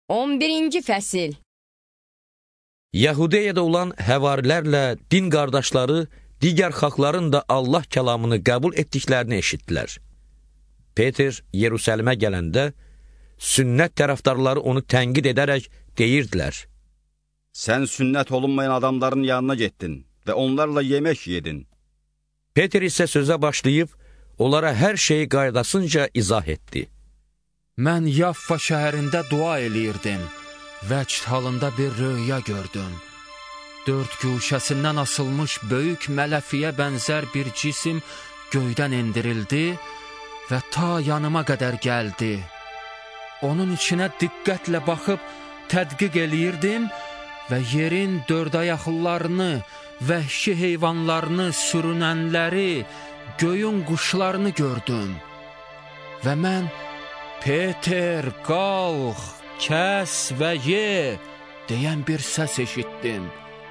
11-ci fəsil. Yəhudiyədə olan həvarilərlə din qardaşları digər xalqların da Allah kəlamını qəbul etdiklərini eşitdilər. Peter Yerusəlimə gələndə, sünnət tərəfdarları onu tənqid edərək deyirdilər: Sən sünnət olunmayan adamların yanına getdin və onlarla yemək yedin. Peter isə sözə başlayıb, onlara hər şeyi qaydasınca izah etdi. Mən Yaffa şəhərində dua eləyirdim. Vəcd halında bir röya gördüm. 4 güşəsindən asılmış böyük mələfiyə bənzər bir cisim göydən endirildi və ta yanıma qədər gəldi. Onun içinə diqqətlə baxıb tədqiq eləyirdim və yerin 4 ayaqlılarını, vəhşi heyvanlarını, sürünənləri, göyün quşlarını gördüm. Və mən, Peter, qalx, kəs və ye, deyən bir səs eşitdim.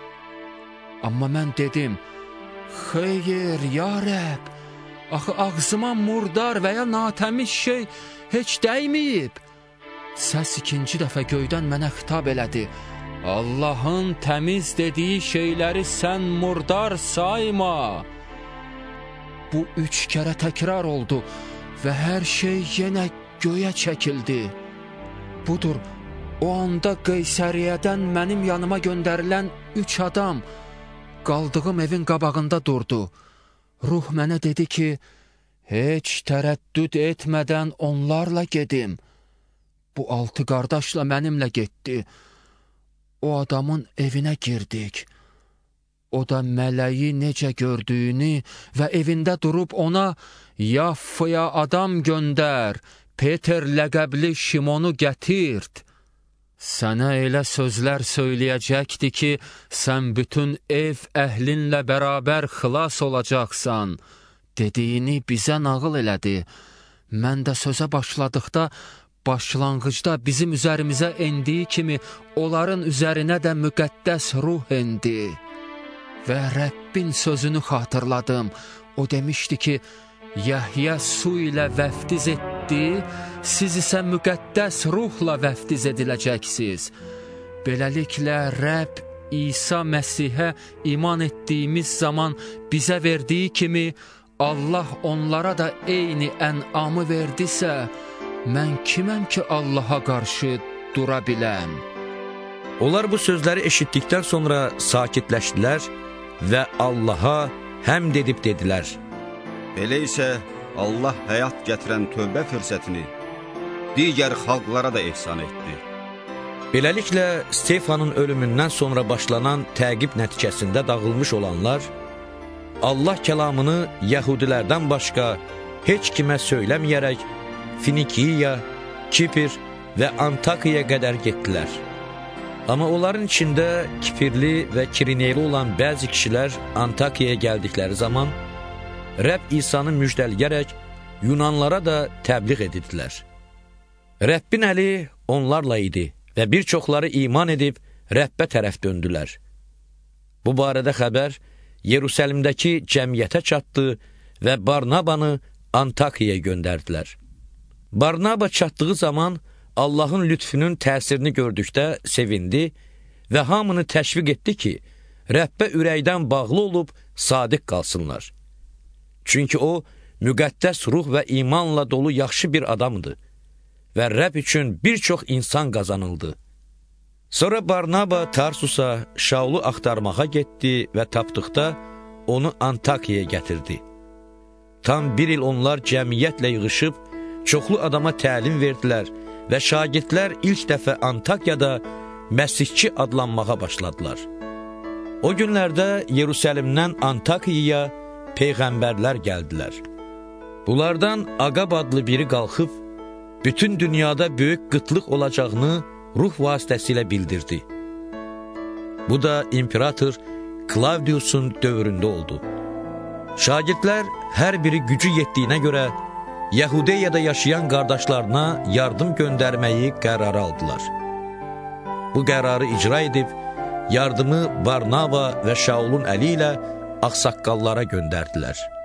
Amma mən dedim, xeyr, ya Rəbb, axı ağzıma murdar və ya natəmiz şey heç dəyməyib. Səs ikinci dəfə göydən mənə xitab elədi. Allahın təmiz dediyi şeyləri sən murdar sayma. Bu 3 kərə təkrar oldu və hər şey yenə göyə çəkildi. Budur, o anda Qeysəriyyədən mənim yanıma göndərilən 3 adam qaldığım evin qabağında durdu. Ruh mənə dedi ki, heç tərəddüd etmədən onlarla gedim. Bu 6 qardaşla mənimlə getdi. O adamın evinə girdik. O da mələyi necə gördüyünü və evində durub ona, Yaffaya adam göndər, Peter ləqəbli Şimonu gətird. Sənə elə sözlər söyləyəcəkdi ki, sən bütün ev əhlinlə bərabər xilas olacaqsan, dediyini bizə nağıl elədi. Mən də sözə başladıqda, başlanğıcda bizim üzərimizə endiyi kimi, onların üzərinə də müqəddəs ruh endi. Və Rəbbin sözünü xatırladım. O demişdi ki, Yəhyə su ilə vəftiz etdi, siz isə müqəddəs ruhla vəftiz ediləcəksiniz. Beləliklə, Rəbb İsa Məsihə iman etdiyimiz zaman bizə verdiyi kimi, Allah onlara da eyni ənamı verdisə, mən kiməm ki, Allaha qarşı dura biləm? Onlar bu sözləri eşitdikdən sonra sakitləşdilər və Allaha həmd edib dedilər: Belə isə Allah həyat gətirən tövbə fürsətini digər xalqlara da ehsan etdi. Beləliklə, Stefanın ölümündən sonra başlanan təqib nəticəsində dağılmış olanlar, Allah kəlamını yəhudilərdən başqa heç kimə söyləməyərək, Finikiya, Kipr və Antakiya qədər getdilər. Amma onların içində Kipirli və Kirineyli olan bəzi kişilər Antakiyaya gəldikləri zaman, Rəbb İsanı müjdələyərək Yunanlara da təbliğ edirdilər. Rəbbin əli onlarla idi və bir çoxları iman edib Rəbbə tərəf döndülər. Bu barədə xəbər Yerusəlimdəki cəmiyyətə çatdı və Barnabanı Antakiyaya göndərdilər. Barnaba çatdığı zaman Allahın lütfünün təsirini gördükdə sevindi və hamını təşviq etdi ki, Rəbbə ürəkdən bağlı olub sadiq qalsınlar. Çünki o, müqəddəs ruh və imanla dolu yaxşı bir adamdır və Rəbb üçün bir çox insan qazanıldı. Sonra Barnaba Tarsusa Şaulu axtarmağa getdi və tapdıqda onu Antakiyaya gətirdi. Tam 1 il onlar cəmiyyətlə yığışıb, çoxlu adama təlim verdilər və şagirdlər ilk dəfə Antakiyada Məsihçi adlanmağa başladılar. O günlərdə Yerusəlimdən Antakiyaya peyğəmbərlər gəldilər. Bunlardan Aqab adlı biri qalxıb, bütün dünyada böyük qıtlıq olacağını ruh vasitəsilə bildirdi. Bu da imperator Klavdiusun dövründə oldu. Şagirdlər hər biri gücü yetdiyinə görə Yəhudiyada yaşayan qardaşlarına yardım göndərməyi qərara aldılar. Bu qərarı icra edib, yardımı Barnaba və Şaulun əli ilə ağsaqqallara göndərdilər.